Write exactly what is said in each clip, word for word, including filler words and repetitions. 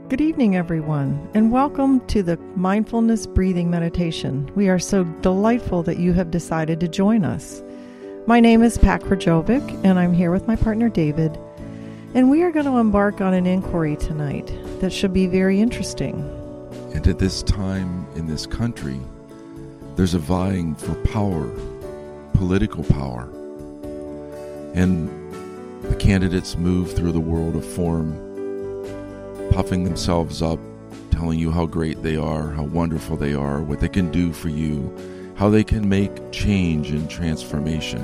Good evening, everyone, and welcome to the Mindfulness Breathing Meditation. We are so delightful that you have decided to join us. My name is Pat Krajovic, and I'm here with my partner David, and we are going to embark on an inquiry tonight that should be very interesting. And at this time in this country, there's a vying for power, political power, and the candidates move through the world of form, puffing themselves up, telling you how great they are, how wonderful they are, what they can do for you, how they can make change and transformation.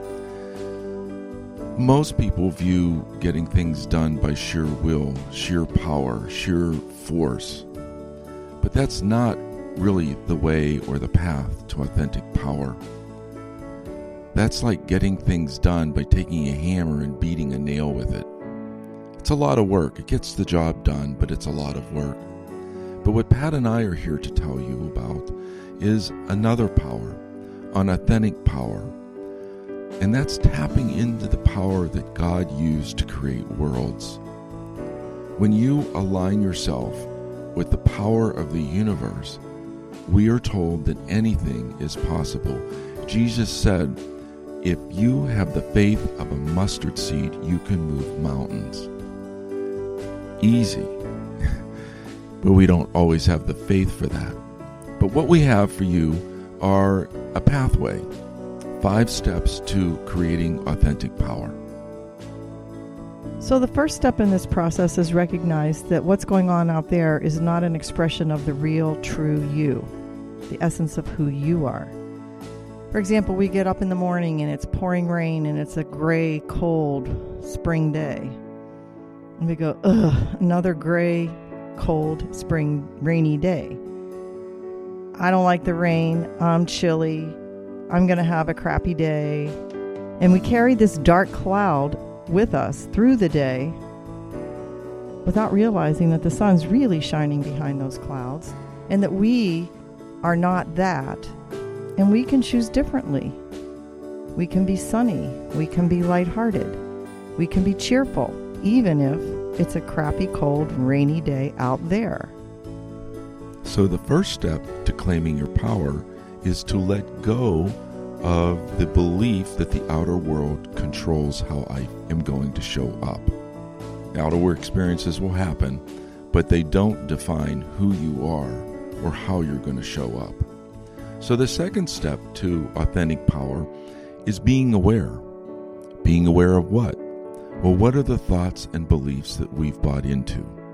Most people view getting things done by sheer will, sheer power, sheer force. But that's not really the way or the path to authentic power. That's like getting things done by taking a hammer and beating a nail with it. It's a lot of work. It gets the job done, but it's a lot of work. But what Pat and I are here to tell you about is another power, an authentic power. And that's tapping into the power that God used to create worlds. When you align yourself with the power of the universe, we are told that anything is possible. Jesus said, if you have the faith of a mustard seed, you can move mountains. Easy. But we don't always have the faith for that. But what we have for you are a pathway, five steps to creating authentic power. So the first step in this process is recognize that what's going on out there is not an expression of the real, true you, the essence of who you are. For example, we get up in the morning and it's pouring rain and it's a gray, cold spring day. And we go, ugh, another gray, cold, spring, rainy day. I don't like the rain. I'm chilly. I'm going to have a crappy day. And we carry this dark cloud with us through the day without realizing that the sun's really shining behind those clouds and that we are not that. And we can choose differently. We can be sunny. We can be lighthearted. We can be cheerful, even if it's a crappy, cold, rainy day out there. So the first step to claiming your power is to let go of the belief that the outer world controls how I am going to show up. Outer experiences will happen, but they don't define who you are or how you're going to show up. So the second step to authentic power is being aware. Being aware of what? Well, what are the thoughts and beliefs that we've bought into?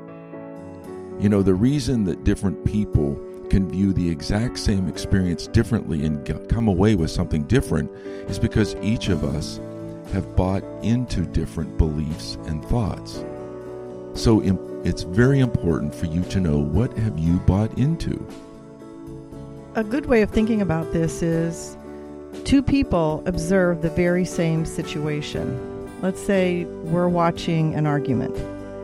You know, the reason that different people can view the exact same experience differently and get, come away with something different is because each of us have bought into different beliefs and thoughts. So it's very important for you to know, what have you bought into? A good way of thinking about this is two people observe the very same situation. Let's say we're watching an argument.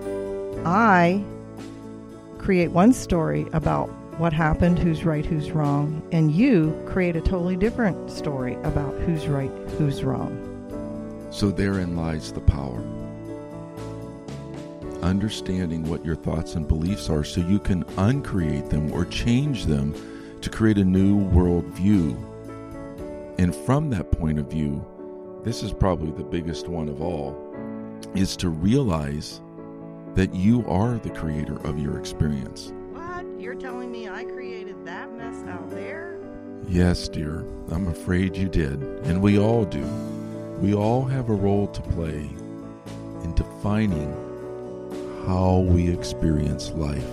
I create one story about what happened, who's right, who's wrong, and you create a totally different story about who's right, who's wrong. So therein lies the power. Understanding what your thoughts and beliefs are so you can uncreate them or change them to create a new world view. And from that point of view, this is probably the biggest one of all, is to realize that you are the creator of your experience. What? You're telling me I created that mess out there? Yes, dear. I'm afraid you did. And we all do. We all have a role to play in defining how we experience life.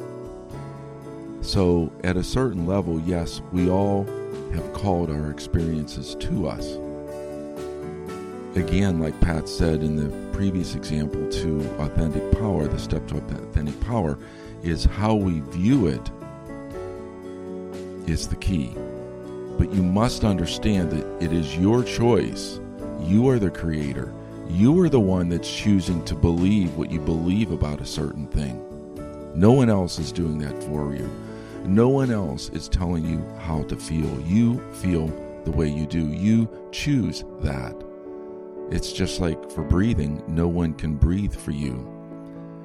So at a certain level, yes, we all have called our experiences to us. Again, like Pat said in the previous example to authentic power, the step to authentic power is how we view it is the key. But you must understand that it is your choice. You are the creator. You are the one that's choosing to believe what you believe about a certain thing. No one else is doing that for you. No one else is telling you how to feel. You feel the way you do. You choose that. It's just like for breathing, no one can breathe for you.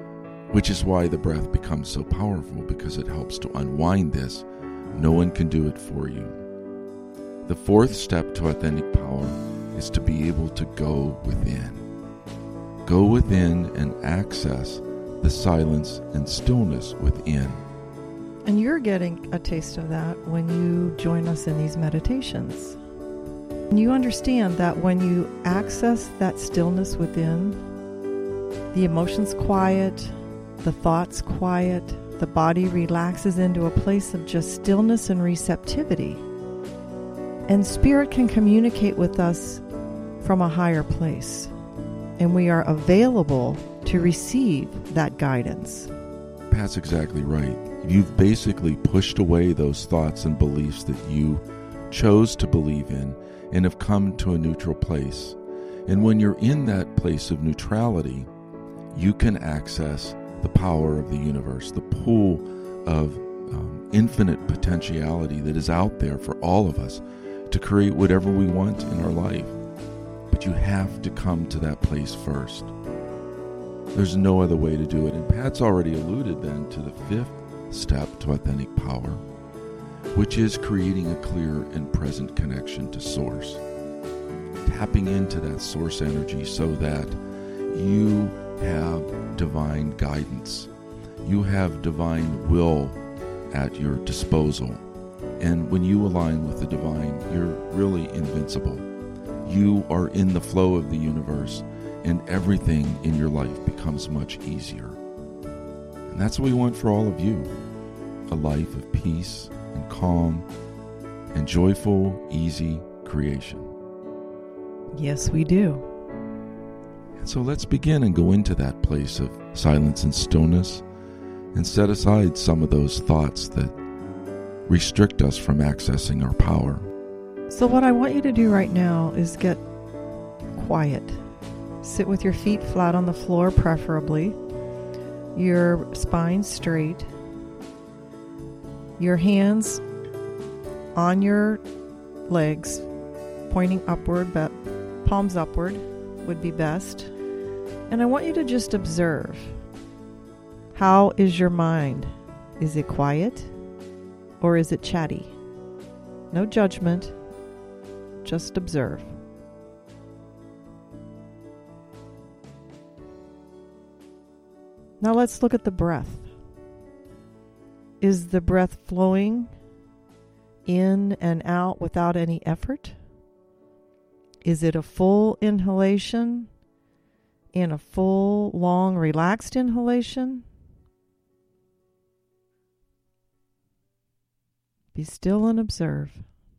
which is why the breath becomes so powerful, because it helps to unwind this. No one can do it for you. The fourth step to authentic power is to be able to go within. Go within and access the silence and stillness within. And you're getting a taste of that when you join us in these meditations. And you understand that when you access that stillness within, the emotions quiet, the thoughts quiet, the body relaxes into a place of just stillness and receptivity. And Spirit can communicate with us from a higher place. And we are available to receive that guidance. Pat's exactly right. You've basically pushed away those thoughts and beliefs that you chose to believe in and have come to a neutral place. And when you're in that place of neutrality, you can access the power of the universe, the pool of um, infinite potentiality that is out there for all of us to create whatever we want in our life. But you have to come to that place first. There's no other way to do it. And Pat's already alluded then to the fifth step to authentic power, which is creating a clear and present connection to Source. Tapping into that Source energy so that you have divine guidance. You have divine will at your disposal. And when you align with the divine, you're really invincible. You are in the flow of the universe, and everything in your life becomes much easier. And that's what we want for all of you. A life of peace and calm and joyful, easy creation. Yes, we do. And so let's begin and go into that place of silence and stillness and set aside some of those thoughts that restrict us from accessing our power. So what I want you to do right now is get quiet. Sit with your feet flat on the floor, preferably. Your spine straight. Your hands on your legs, pointing upward, but palms upward would be best. And I want you to just observe. How is your mind? Is it quiet or is it chatty? No judgment, just observe. Now let's look at the breath. Is the breath flowing in and out without any effort? Is it a full inhalation and a full, long, relaxed inhalation? Be still and observe.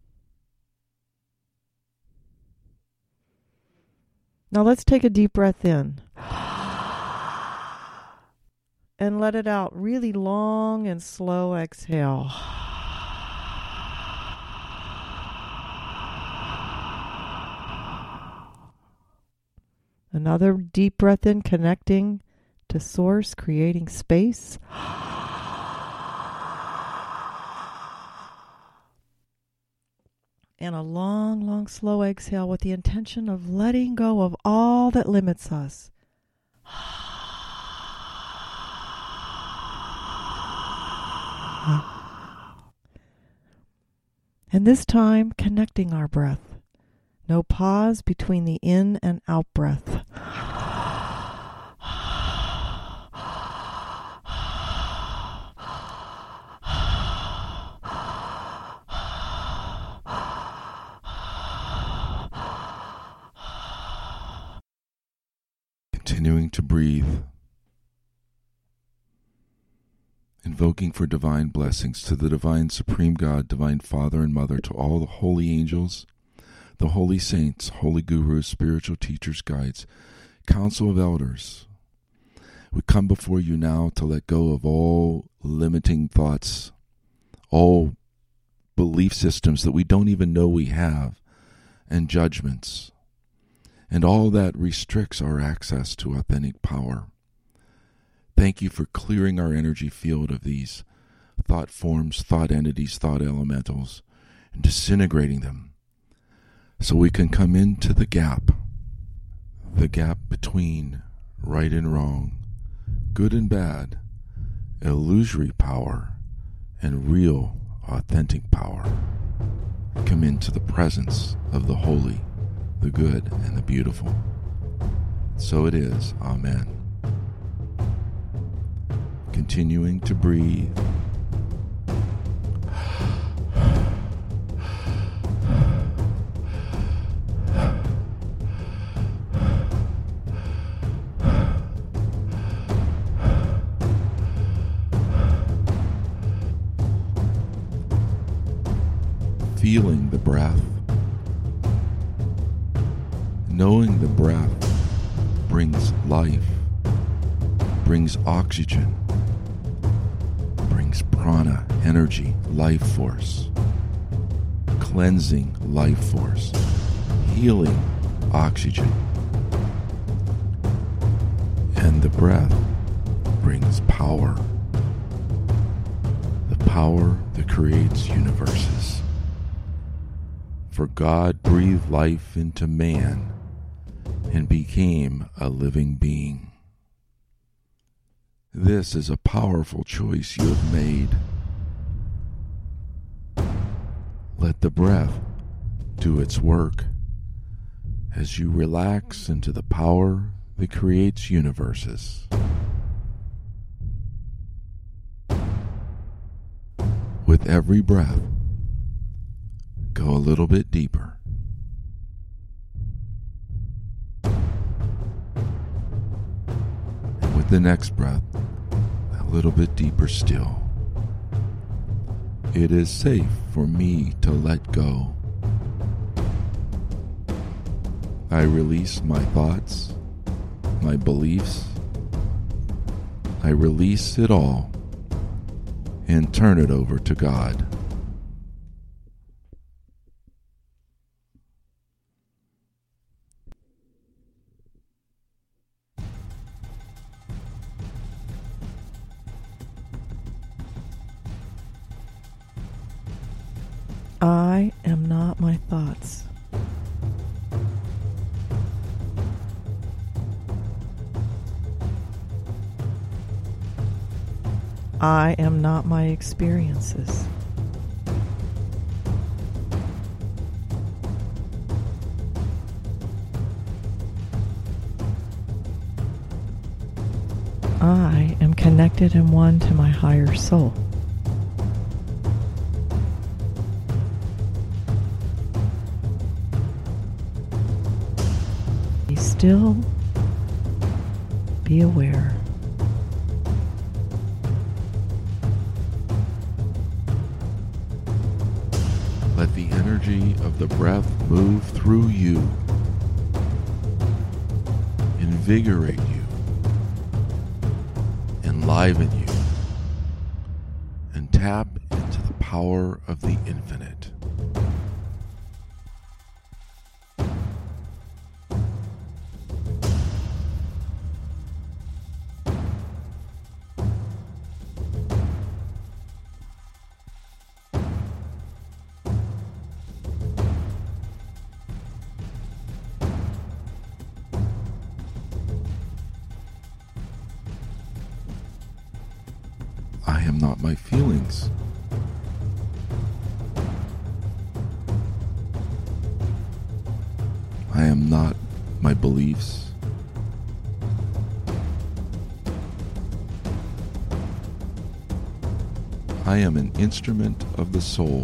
Now let's take a deep breath in. And let it out. Really long and slow exhale. Another deep breath in, connecting to Source, creating space. And a long, long, slow exhale with the intention of letting go of all that limits us. And this time, connecting our breath. No pause between the in and out breath. Continuing to breathe. Invoking for divine blessings to the divine supreme God, divine Father and Mother, to all the holy angels, the holy saints, holy gurus, spiritual teachers, guides, council of elders. We come before you now to let go of all limiting thoughts, all belief systems that we don't even know we have, and judgments, and all that restricts our access to authentic power. Thank you for clearing our energy field of these thought forms, thought entities, thought elementals, and disintegrating them so we can come into the gap, the gap between right and wrong, good and bad, illusory power, and real, authentic power come into the presence of the holy, the good, and the beautiful. So it is. Amen. Continuing to breathe. Feeling the breath, knowing the breath brings life, brings oxygen, brings prana, energy, life force, cleansing life force, healing oxygen. And the breath brings power, the power that creates universes. For God breathed life into man and became a living being. This is a powerful choice you have made. Let the breath do its work as you relax into the power that creates universes. With every breath, go a little bit deeper. And with the next breath, a little bit deeper still. It is safe for me to let go. I release my thoughts, my beliefs. I release it all and turn it over to God. I am not my thoughts. I am not my experiences. I am connected and one to my higher soul. Be still. Be aware. Let the energy of the breath move through you, invigorate you, enliven you, and tap into the power of the infinite. I am not my feelings. I am not my beliefs. I am an instrument of the soul,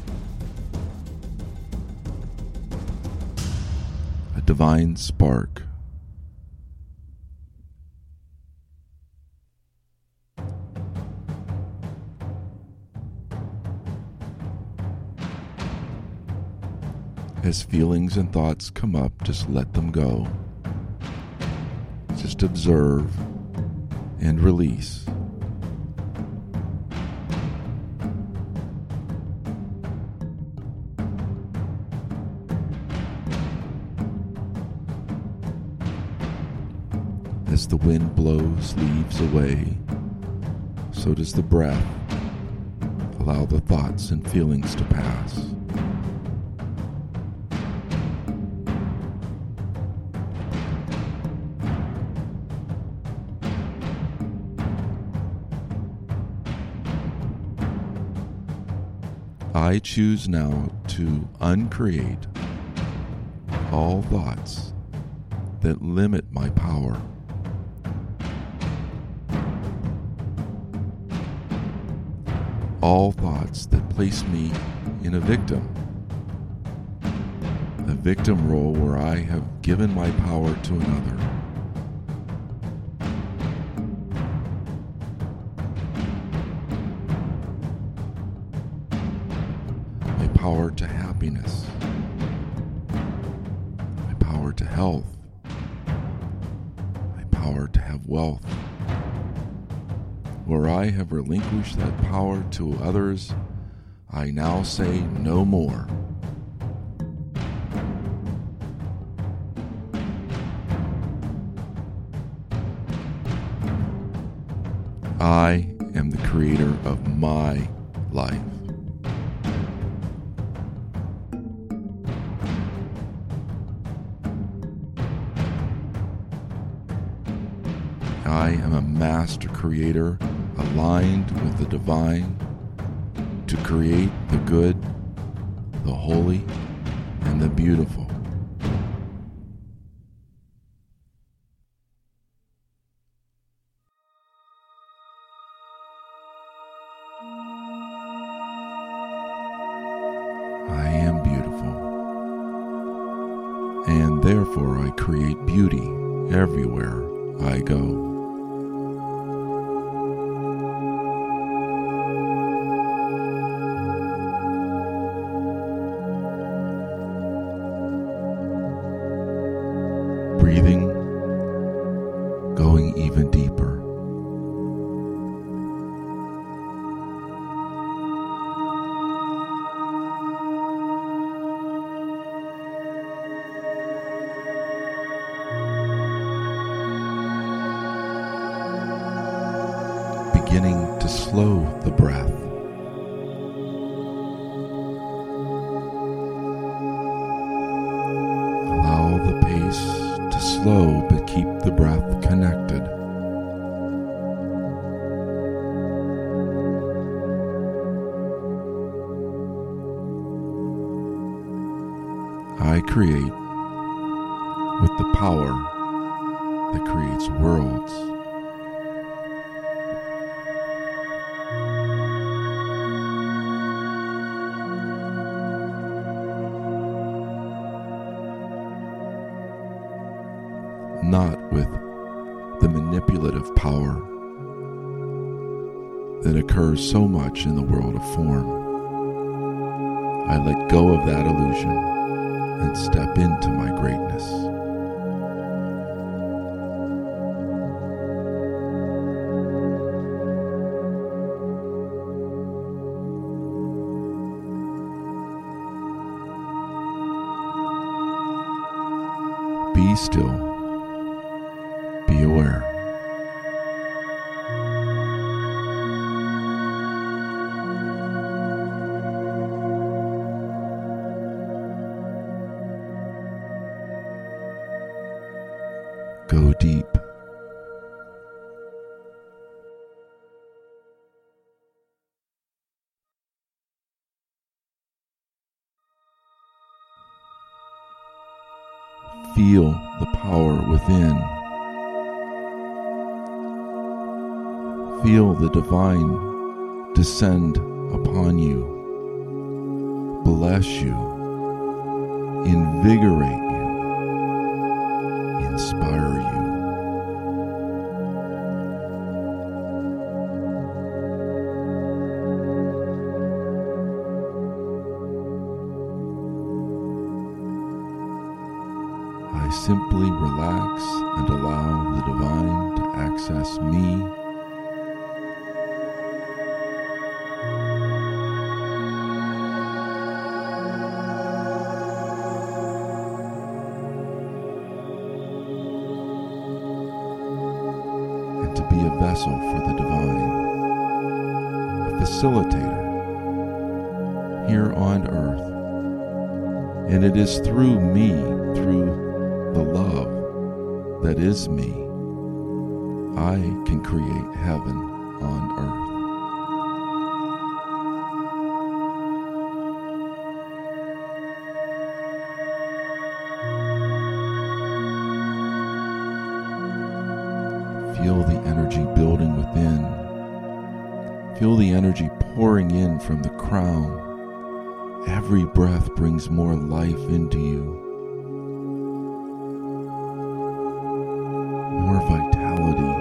a divine spark. As feelings and thoughts come up, just let them go. Just observe and release. As the wind blows leaves away, so does the breath. Allow the thoughts and feelings to pass. I choose now to uncreate all thoughts that limit my power. All thoughts that place me in a victim. A victim role where I have given my power to another. My power to happiness. My power to health. My power to have wealth. Where I have relinquished that power to others, I now say no more. I am the creator of my life. I am a master creator aligned with the divine to create the good, the holy, and the beautiful. I am beautiful, and therefore I create beauty everywhere I go. Breathing, going even deeper. Beginning to slow the breath. Allow the pace to slow, but keep the breath connected. I create with the power that creates worlds. Not with the manipulative power that occurs so much in the world of form. I let go of that illusion and step into my greatness. Be still. Be aware. Go deep. Feel the power within. Feel the divine descend upon you, bless you, invigorate you, inspire you. I simply relax and allow the divine to access me. And to be a vessel for the divine, a facilitator here on earth. And it is through me, through the love that is me, I can create heaven on earth. Feel the energy building within. Feel the energy pouring in from the crown. Every breath brings more life into you. More vitality.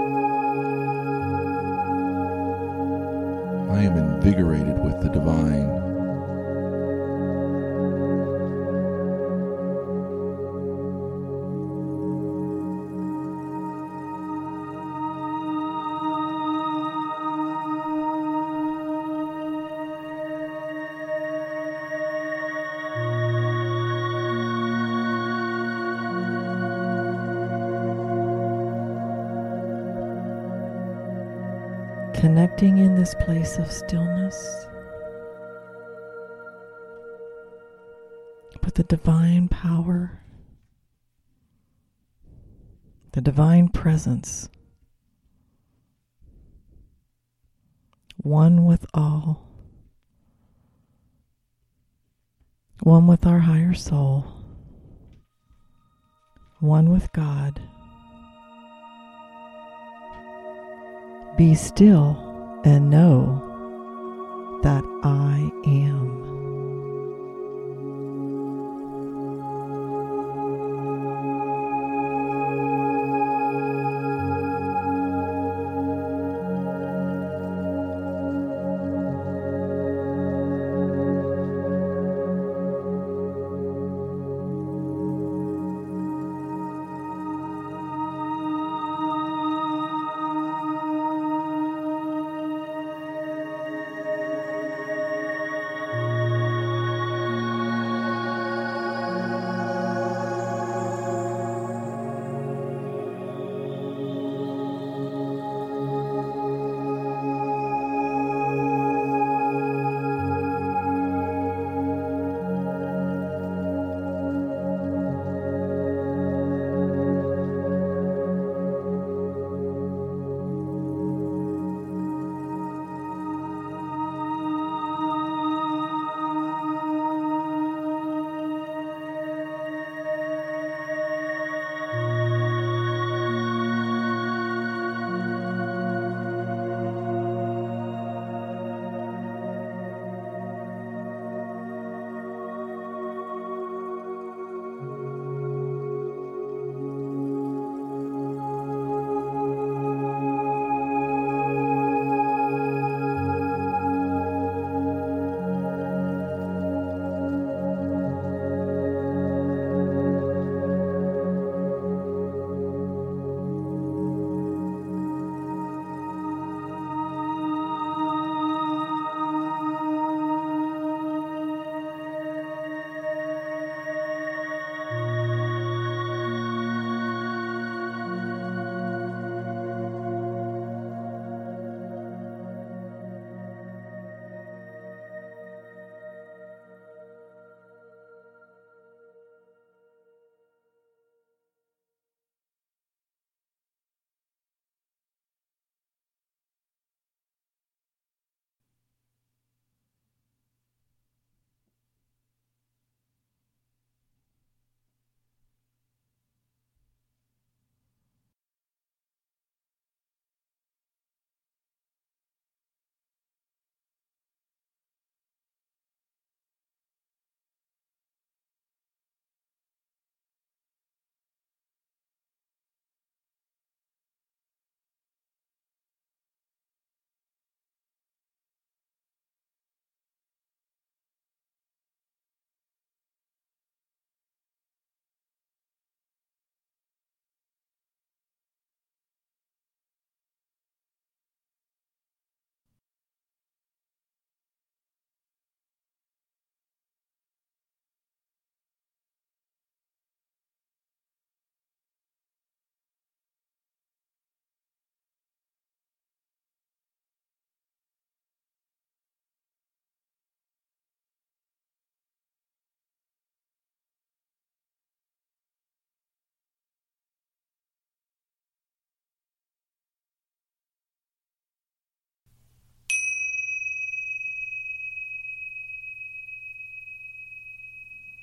I am invigorated with the divine. Connecting in this place of stillness with the divine power, the divine presence, one with all, one with our higher soul, one with God. Be still and know that I am.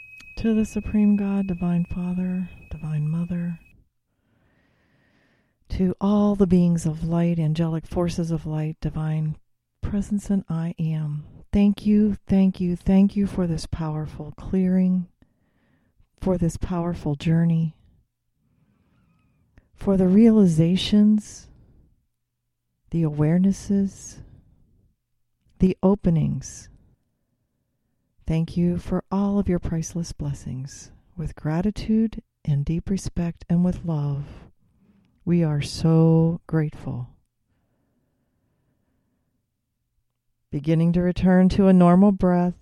to the Supreme God, Divine Father, Divine Mother, to all the beings of light, angelic forces of light, divine presence, and I am. Thank you, thank you, thank you for this powerful clearing, for this powerful journey, for the realizations, the awarenesses, the openings. Thank you for all of your priceless blessings. With gratitude and deep respect and with love, we are so grateful. Beginning to return to a normal breath,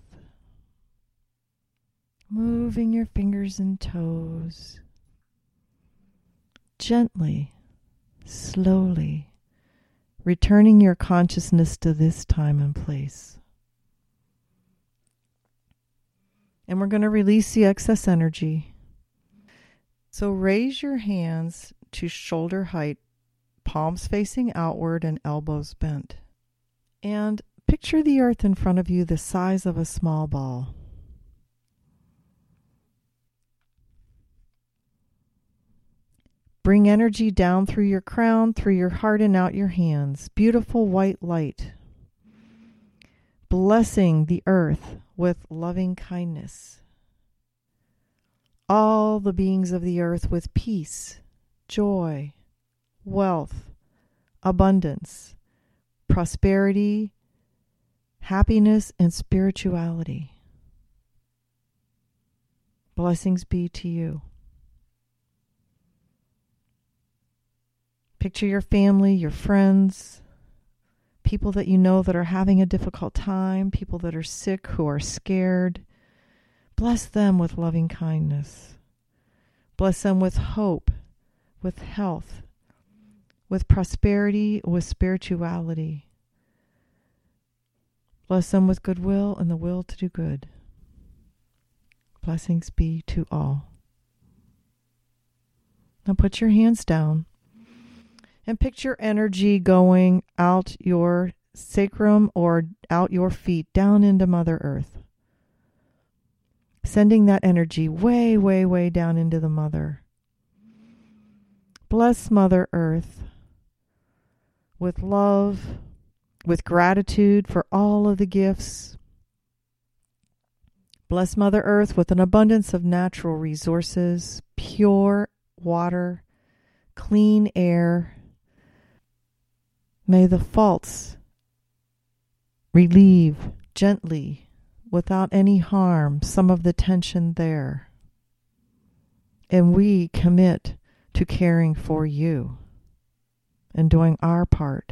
moving your fingers and toes, gently, slowly, returning your consciousness to this time and place. And we're going to release the excess energy. So raise your hands to shoulder height, palms facing outward and elbows bent. And picture the earth in front of you the size of a small ball. Bring energy down through your crown, through your heart, and out your hands. Beautiful white light. Blessing the earth with loving kindness. All the beings of the earth with peace, joy, wealth, abundance, prosperity, happiness, and spirituality. Blessings be to you. Picture your family, your friends, people that you know that are having a difficult time, people that are sick, who are scared. Bless them with loving kindness. Bless them with hope, with health, with prosperity, with spirituality. Bless them with goodwill and the will to do good. Blessings be to all. Now put your hands down. And picture energy going out your sacrum or out your feet down into Mother Earth. Sending that energy way, way, way down into the Mother. Bless Mother Earth with love, with gratitude for all of the gifts. Bless Mother Earth with an abundance of natural resources, pure water, clean air. May the faults relieve gently, without any harm, some of the tension there. And we commit to caring for you and doing our part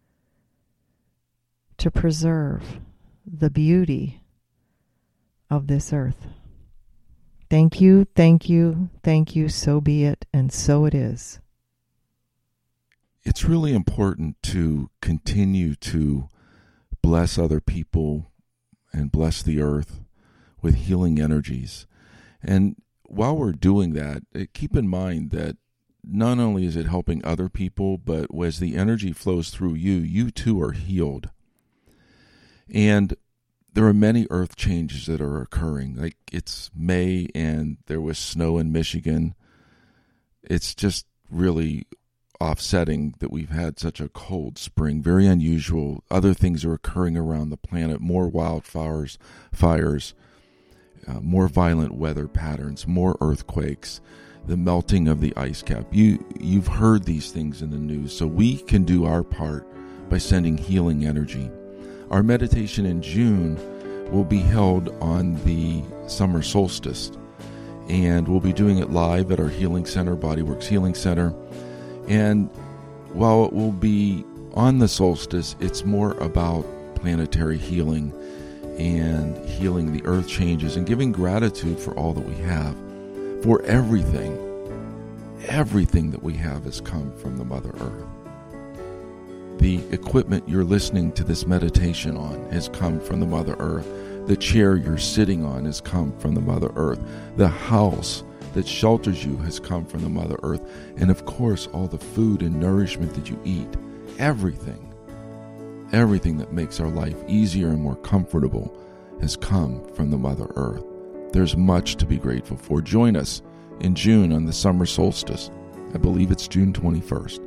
to preserve the beauty of this earth. Thank you, thank you, thank you, so be it, and so it is. It's really important to continue to bless other people and bless the earth with healing energies. And while we're doing that, keep in mind that not only is it helping other people, but as the energy flows through you, you too are healed. And there are many earth changes that are occurring. Like it's May and there was snow in Michigan. It's just really offsetting that we've had such a cold spring, very unusual. Other things are occurring around the planet, more wildfires, fires, uh, more violent weather patterns, more earthquakes, the melting of the ice cap. You, you've heard these things in the news, so we can do our part by sending healing energy. Our meditation in June will be held on the summer solstice, and we'll be doing it live at our healing center, Bodyworks Healing Center. And while it will be on the solstice, it's more about planetary healing and healing the earth changes and giving gratitude for all that we have. For everything, everything that we have has come from the Mother Earth. The equipment you're listening to this meditation on has come from the Mother Earth. The chair you're sitting on has come from the Mother Earth. The house that shelters you has come from the Mother Earth. And of course, all the food and nourishment that you eat, everything, everything that makes our life easier and more comfortable has come from the Mother Earth. There's much to be grateful for. Join us in June on the summer solstice. I believe it's June twenty-first.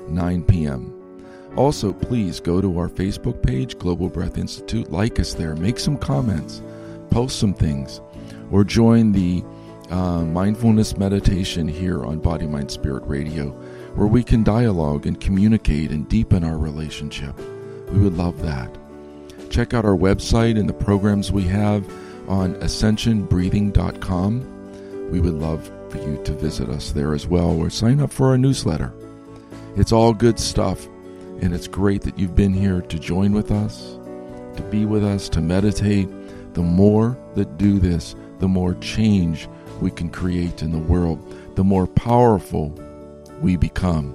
nine p.m. Also, please go to our Facebook page, Global Breath Institute. Like us there. Make some comments. Post some things. Or join the uh, mindfulness meditation here on Body, Mind, Spirit Radio, where we can dialogue and communicate and deepen our relationship. We would love that. Check out our website and the programs we have on ascension breathing dot com. We would love for you to visit us there as well, or sign up for our newsletter. It's all good stuff, and it's great that you've been here to join with us, to be with us, to meditate. The more that do this, the more change we can create in the world, the more powerful we become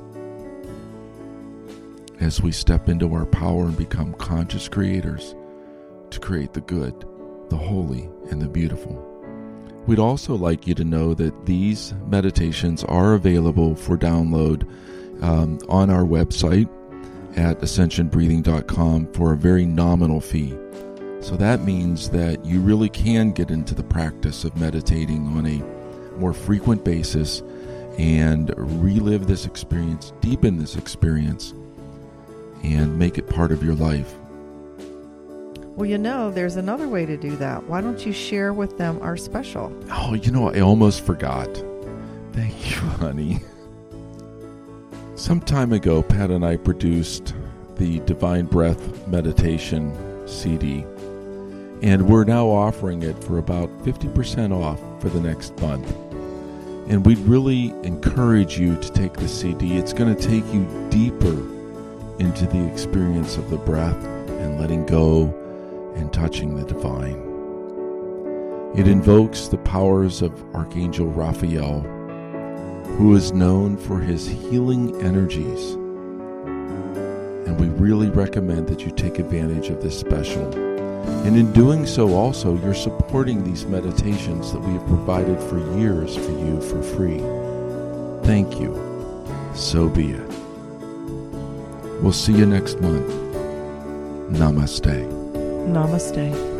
as we step into our power and become conscious creators to create the good, the holy, and the beautiful. We'd also like you to know that these meditations are available for download um, on our website at ascension breathing dot com for a very nominal fee. So that means that you really can get into the practice of meditating on a more frequent basis and relive this experience, deepen this experience, and make it part of your life. Well, you know, there's another way to do that. Why don't you share with them our special? Oh, you know, I almost forgot. Thank you, honey. Some time ago, Pat and I produced the Divine Breath Meditation C D, and we're now offering it for about fifty percent off for the next month. And we'd really encourage you to take the C D. It's going to take you deeper into the experience of the breath and letting go and touching the divine. It invokes the powers of Archangel Raphael, who is known for his healing energies. And we really recommend that you take advantage of this special. And in doing so also, you're supporting these meditations that we have provided for years for you for free. Thank you. So be it. We'll see you next month. Namaste. Namaste.